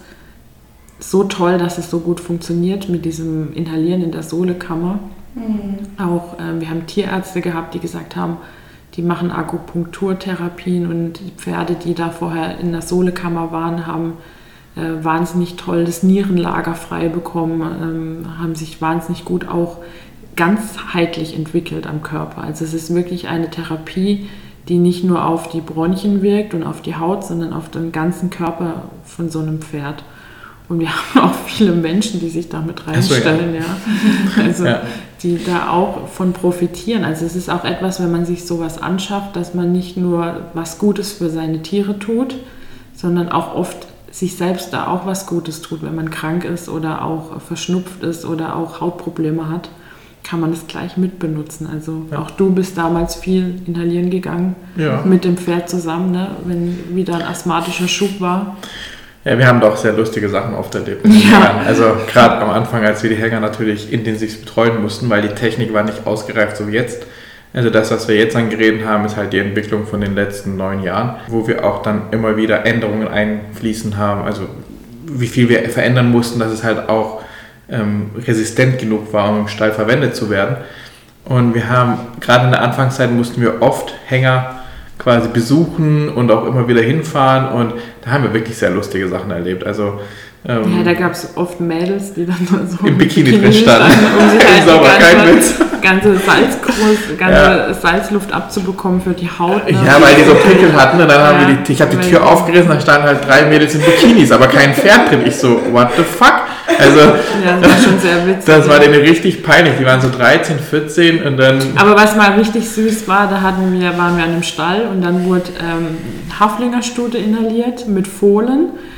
so toll, dass es so gut funktioniert mit diesem Inhalieren in der Sohlekammer. Mhm. Auch äh, wir haben Tierärzte gehabt, die gesagt haben, die machen Akupunkturtherapien und die Pferde, die da vorher in der Sohlekammer waren, haben äh, wahnsinnig toll das Nierenlager frei bekommen, ähm, haben sich wahnsinnig gut auch ganzheitlich entwickelt am Körper. Also es ist wirklich eine Therapie, die nicht nur auf die Bronchien wirkt und auf die Haut, sondern auf den ganzen Körper von so einem Pferd. Und wir haben auch viele Menschen, die sich damit reinstellen, so, ja. ja. Also ja. die da auch von profitieren. Also es ist auch etwas, wenn man sich sowas anschafft, dass man nicht nur was Gutes für seine Tiere tut, sondern auch oft sich selbst da auch was Gutes tut. Wenn man krank ist oder auch verschnupft ist oder auch Hautprobleme hat, kann man das gleich mitbenutzen. Also ja. auch du bist damals viel inhalieren gegangen, ja. mit dem Pferd zusammen, ne? Wenn wieder ein asthmatischer Schub war. Ja, wir haben doch sehr lustige Sachen oft erlebt. Ja. Also gerade am Anfang, als wir die Hänger natürlich intensiv betreuen mussten, weil die Technik war nicht ausgereift so wie jetzt. Also das, was wir jetzt an Geräten haben, ist halt die Entwicklung von den letzten neun Jahren, wo wir auch dann immer wieder Änderungen einfließen haben. Also wie viel wir verändern mussten, dass es halt auch ähm, resistent genug war, um im Stall verwendet zu werden. Und wir haben, gerade in der Anfangszeit mussten wir oft Hänger quasi besuchen und auch immer wieder hinfahren und da haben wir wirklich sehr lustige Sachen erlebt. Also ähm, ja, da gab es oft Mädels, die dann so im Bikini drin standen, um sich halt Sauber, die kein Witz. ganze, Salzgroß, ganze ja. Salzluft abzubekommen für die Haut. Ne? Ja, weil die so Pickel hatten und dann ja, haben wir die, ich habe die Tür aufgerissen, da standen halt drei Mädels in Bikinis, aber kein Pferd drin. Ich so, what the fuck? Also, ja, das war schon sehr witzig. Das war denen richtig peinlich. Die waren so dreizehn, vierzehn und dann... Aber was mal richtig süß war, da hatten wir, waren wir an einem Stall und dann wurde ähm, Haflingerstute inhaliert mit Fohlen.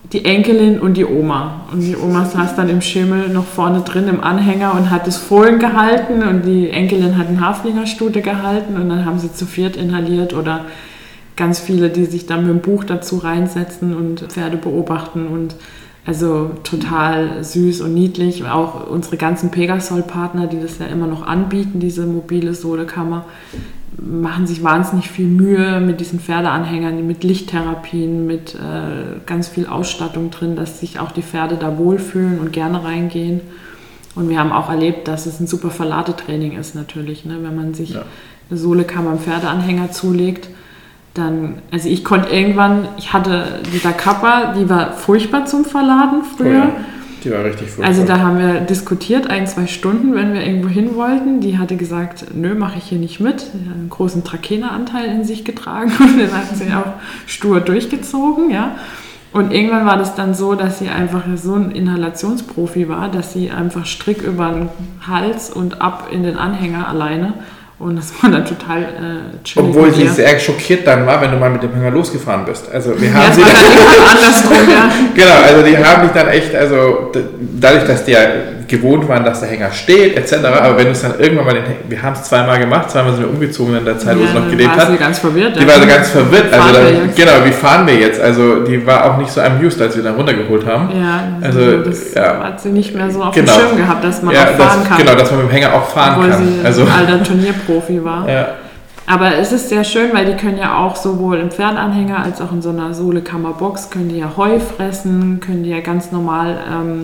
die Enkelin und die Oma. Und die Oma saß dann im Schemel noch vorne drin im Anhänger und hat das Fohlen gehalten und die Enkelin hat eine Haflingerstute gehalten und dann haben sie zu viert inhaliert oder ganz viele, die sich dann mit dem Buch dazu reinsetzen und Pferde beobachten und also total süß und niedlich. Auch unsere ganzen Pegasol-Partner, die das ja immer noch anbieten, diese mobile Sohlekammer, machen sich wahnsinnig viel Mühe mit diesen Pferdeanhängern, mit Lichttherapien, mit äh, ganz viel Ausstattung drin, dass sich auch die Pferde da wohlfühlen und gerne reingehen. Und wir haben auch erlebt, dass es ein super Verladetraining ist natürlich, ne? Wenn man sich ja. eine Sohlekammer im Pferdeanhänger zulegt. Dann, also ich konnte irgendwann, ich hatte die Da Kappa, die war furchtbar zum Verladen früher. Oh ja, die war richtig furchtbar. Also da haben wir diskutiert, ein, zwei Stunden, wenn wir irgendwo hin wollten. Die hatte gesagt, nö, mache ich hier nicht mit. Die hat einen großen Trakehneranteil in sich getragen und den hat sie auch stur durchgezogen, ja. Und irgendwann war das dann so, dass sie einfach so ein Inhalationsprofi war, dass sie einfach Strick über den Hals und ab in den Anhänger alleine. Und das war dann total äh, chillig. Obwohl sie sehr schockiert dann war, wenn du mal mit dem Hänger losgefahren bist. Also wir haben ja, sie dann andersrum, ja. Genau, also die haben dich dann echt, also dadurch, dass die ja gewohnt waren, dass der Hänger steht, et cetera. Aber wenn du es dann irgendwann mal, den, wir haben es zweimal gemacht, zweimal sind wir umgezogen in der Zeit, ja, wo sie noch gelebt hat. Die war ganz verwirrt. Die ja. war so ganz verwirrt. Also dann, genau, wie fahren wir jetzt? Also die war auch nicht so amused, als wir dann runtergeholt haben. Ja, also das ja. hat sie nicht mehr so auf genau. dem Schirm gehabt, dass man ja, auch fahren das, kann. Genau, dass man mit dem Hänger auch fahren Obwohl kann. Sie also ein alter Turnierprofi war. Ja. Aber es ist sehr schön, weil die können ja auch sowohl im Pferdanhänger als auch in so einer Sohlekammerbox können die ja Heu fressen, können die ja ganz normal ähm,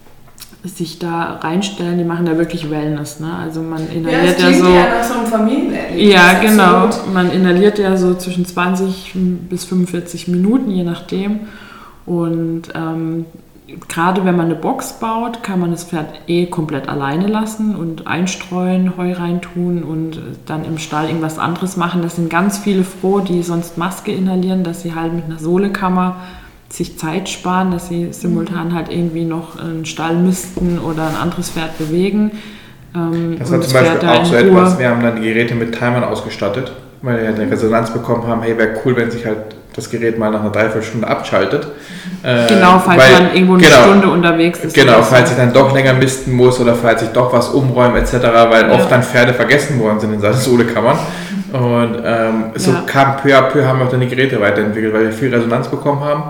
sich da reinstellen. Die machen da wirklich Wellness, ne? Also man inhaliert ja, ja so. Ja, nach so einem Familienerlebnis. Ja, genau. Man inhaliert ja so zwischen zwanzig bis fünfundvierzig Minuten, je nachdem. Und ähm, gerade wenn man eine Box baut, kann man das Pferd eh komplett alleine lassen und einstreuen, Heu reintun und dann im Stall irgendwas anderes machen. Das sind ganz viele froh, die sonst Maske inhalieren, dass sie halt mit einer Sohlekammer sich Zeit sparen, dass sie simultan halt irgendwie noch einen Stall misten oder ein anderes Pferd bewegen. Das war zum Beispiel auch so etwas, wir haben dann die Geräte mit Timern ausgestattet, weil wir eine Resonanz bekommen haben, hey, wäre cool, wenn sich halt das Gerät mal nach einer Dreiviertelstunde abschaltet. Genau, falls weil, man irgendwo eine genau, Stunde unterwegs ist. Genau, falls ich dann doch länger misten muss oder falls ich doch was umräume et cetera, weil ja. oft dann Pferde vergessen worden sind in solchen Sohlekammern. Und ähm, so ja. kam peu à peu, haben wir auch dann die Geräte weiterentwickelt, weil wir viel Resonanz bekommen haben.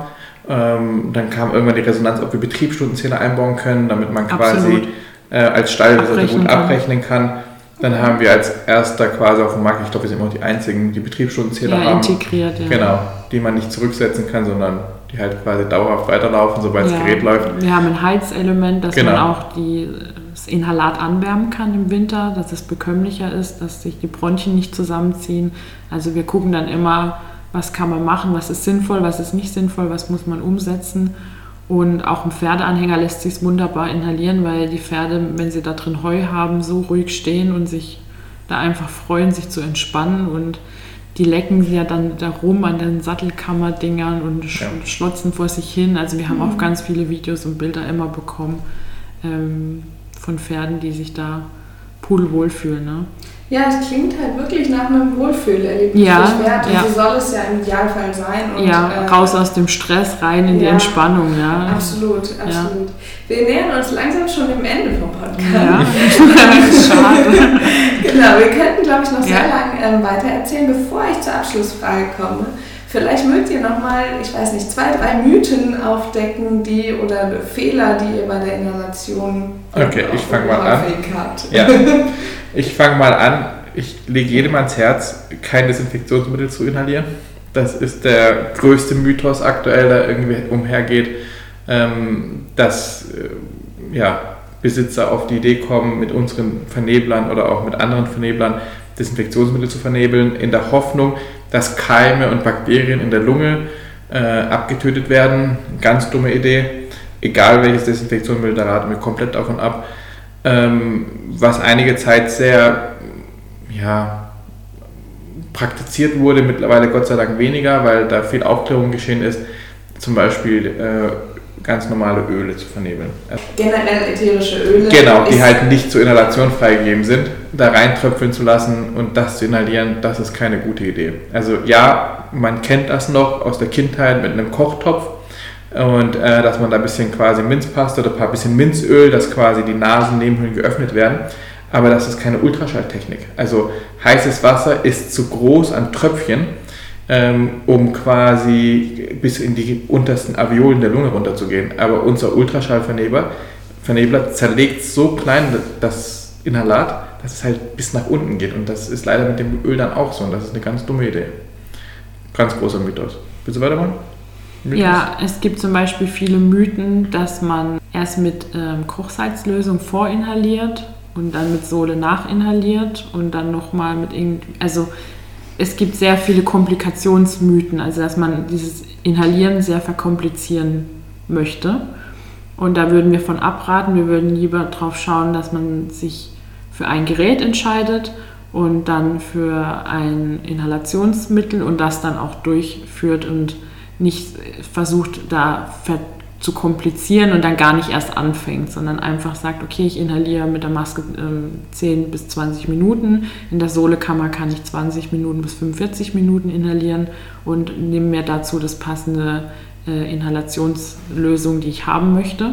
Ähm, dann kam irgendwann die Resonanz, ob wir Betriebsstundenzähler einbauen können, damit man quasi äh, als Stall gut abrechnen kann. Dann haben wir als erster quasi auf dem Markt, ich glaube, wir sind immer noch die einzigen, die Betriebsstundenzähler ja, haben. Integriert, ja. Genau, die man nicht zurücksetzen kann, sondern die halt quasi dauerhaft weiterlaufen, sobald ja. das Gerät läuft. Wir haben ein Heizelement, dass genau. man auch die, das Inhalat anwärmen kann im Winter, dass es bekömmlicher ist, dass sich die Bronchien nicht zusammenziehen. Also wir gucken dann immer, was kann man machen, was ist sinnvoll, was ist nicht sinnvoll, was muss man umsetzen. Und auch im Pferdeanhänger lässt sich es wunderbar inhalieren, weil die Pferde, wenn sie da drin Heu haben, so ruhig stehen und sich da einfach freuen, sich zu entspannen. Und die lecken ja dann da rum an den Sattelkammerdingern und sch- ja. schlotzen vor sich hin. Also wir haben mhm. auch ganz viele Videos und Bilder immer bekommen ähm, von Pferden, die sich da pudelwohl fühlen. Ne? Ja, es klingt halt wirklich nach einem Wohlfühlerlebnis ja, fürs Pferd und ja. so soll es ja im Idealfall sein. Und, ja, äh, raus aus dem Stress, rein in ja, die Entspannung. Ja. Absolut, absolut. Ja. Wir nähern uns langsam schon dem Ende vom Podcast. Ja, schade. Genau, wir könnten, glaube ich, noch sehr ja. lange ähm, weiter erzählen, bevor ich zur Abschlussfrage komme. Vielleicht mögt ihr nochmal, ich weiß nicht, zwei, drei Mythen aufdecken, die oder Fehler, die ihr bei der Inhalation okay, ich fange mal an. habt. Ja. Ich fange mal an. Ich lege jedem ans Herz, kein Desinfektionsmittel zu inhalieren. Das ist der größte Mythos aktuell, der irgendwie umhergeht, ähm, dass äh, ja, Besitzer auf die Idee kommen, mit unseren Verneblern oder auch mit anderen Verneblern Desinfektionsmittel zu vernebeln, in der Hoffnung, dass Keime und Bakterien in der Lunge äh, abgetötet werden. Ganz dumme Idee. Egal welches Desinfektionsmittel, da raten wir komplett davon ab. Ähm, was einige Zeit sehr ja, praktiziert wurde, mittlerweile Gott sei Dank weniger, weil da viel Aufklärung geschehen ist, zum Beispiel äh, ganz normale Öle zu vernebeln. Generell ätherische Öle. Genau, die halt nicht zur Inhalation freigegeben sind, da reintröpfeln zu lassen und das zu inhalieren, das ist keine gute Idee. Also ja, man kennt das noch aus der Kindheit mit einem Kochtopf, Und äh, dass man da ein bisschen quasi Minzpaste oder ein paar bisschen Minzöl, dass quasi die Nasennebenhöhlen geöffnet werden. Aber das ist keine Ultraschalltechnik. Also heißes Wasser ist zu groß an Tröpfchen, ähm, um quasi bis in die untersten Alveolen der Lunge runterzugehen. Aber unser Ultraschallvernebler Vernebler zerlegt so klein das Inhalat, dass es halt bis nach unten geht. Und das ist leider mit dem Öl dann auch so. Und das ist eine ganz dumme Idee. Ganz großer Mythos. Willst du weitermachen? Mythos? Ja, es gibt zum Beispiel viele Mythen, dass man erst mit ähm, Kochsalzlösung vorinhaliert und dann mit Sohle nachinhaliert und dann nochmal mit irgendwie, also es gibt sehr viele Komplikationsmythen, also dass man dieses Inhalieren sehr verkomplizieren möchte. Und da würden wir von abraten. Wir würden lieber darauf schauen, dass man sich für ein Gerät entscheidet und dann für ein Inhalationsmittel und das dann auch durchführt und nicht versucht, da zu komplizieren und dann gar nicht erst anfängt, sondern einfach sagt, okay, ich inhaliere mit der Maske äh, zehn bis zwanzig Minuten. In der Sohlekammer kann ich zwanzig Minuten bis fünfundvierzig Minuten inhalieren und nehme mir dazu das passende äh, Inhalationslösung, die ich haben möchte.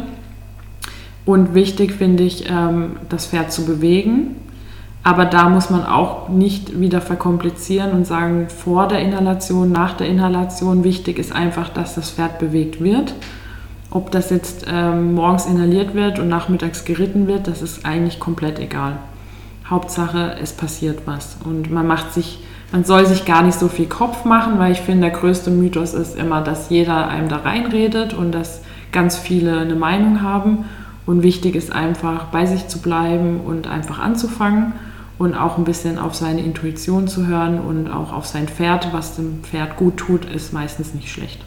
Und wichtig finde ich, ähm, das Pferd zu bewegen. Aber da muss man auch nicht wieder verkomplizieren und sagen, vor der Inhalation, nach der Inhalation. Wichtig ist einfach, dass das Pferd bewegt wird. Ob das jetzt ähm, morgens inhaliert wird und nachmittags geritten wird, das ist eigentlich komplett egal. Hauptsache, es passiert was. Und man macht sich, man soll sich gar nicht so viel Kopf machen, weil ich finde, der größte Mythos ist immer, dass jeder einem da reinredet und dass ganz viele eine Meinung haben. Und wichtig ist einfach, bei sich zu bleiben und einfach anzufangen und auch ein bisschen auf seine Intuition zu hören und auch auf sein Pferd. Was dem Pferd gut tut, ist meistens nicht schlecht.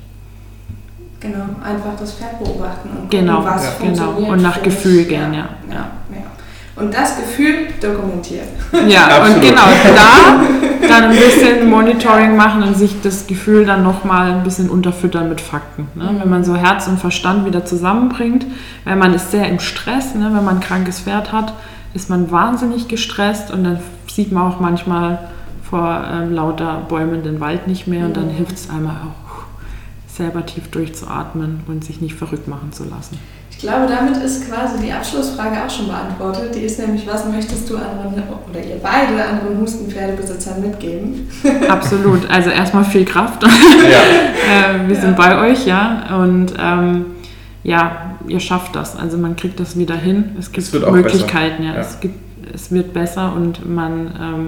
Genau, einfach das Pferd beobachten und genau, gucken, was ja, funktioniert. Genau. Und nach Gefühl mich. gehen, ja. Ja, ja, ja. Und das Gefühl dokumentieren. Ja, und genau, da dann ein bisschen Monitoring machen und sich das Gefühl dann nochmal ein bisschen unterfüttern mit Fakten. Ne? Wenn man so Herz und Verstand wieder zusammenbringt, weil man ist sehr im Stress, ne? Wenn man ein krankes Pferd hat, ist man wahnsinnig gestresst und dann sieht man auch manchmal vor ähm, lauter Bäumen den Wald nicht mehr und dann hilft es einmal auch, selber tief durchzuatmen und sich nicht verrückt machen zu lassen. Ich glaube, damit ist quasi die Abschlussfrage auch schon beantwortet. Die ist nämlich, was möchtest du anderen oder ihr beide anderen Hustenpferdebesitzern mitgeben? Absolut. Also erstmal viel Kraft. Ja. äh, wir ja. sind bei euch, ja. Und ähm, ja, ihr schafft das. Also man kriegt das wieder hin. Es gibt es Möglichkeiten, ja. ja. Es gibt, es wird besser und man ähm,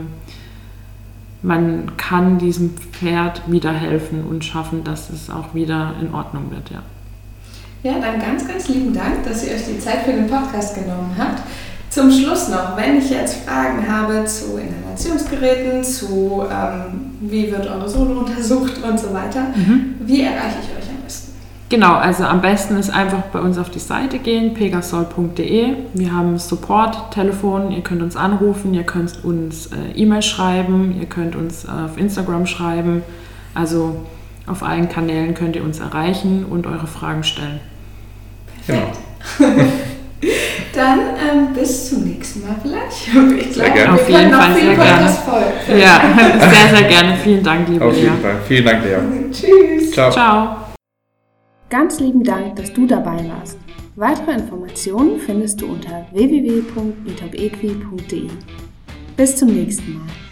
man kann diesem Pferd wieder helfen und schaffen, dass es auch wieder in Ordnung wird, ja. Ja, dann ganz, ganz lieben Dank, dass ihr euch die Zeit für den Podcast genommen habt. Zum Schluss noch, wenn ich jetzt Fragen habe zu Inhalationsgeräten, zu ähm, wie wird eure Sohle untersucht und so weiter, mhm. wie erreiche ich euch am besten? Genau, also am besten ist einfach bei uns auf die Seite gehen, pegasol punkt de. Wir haben Support, Telefon, ihr könnt uns anrufen, ihr könnt uns äh, E-Mail schreiben, ihr könnt uns äh, auf Instagram schreiben. Also auf allen Kanälen könnt ihr uns erreichen und eure Fragen stellen. Perfekt. Genau. Dann ähm, bis zum nächsten Mal vielleicht. Ich glaube, wir auf können jeden noch Fall viel sehr gerne. Voll. Ja, sehr, sehr gerne. Vielen Dank, liebe Auf jeden Lea. Fall. Vielen Dank, Lea. Tschüss. Ciao. Ciao. Ganz lieben Dank, dass du dabei warst. Weitere Informationen findest du unter w w w punkt itabequi punkt de. Bis zum nächsten Mal.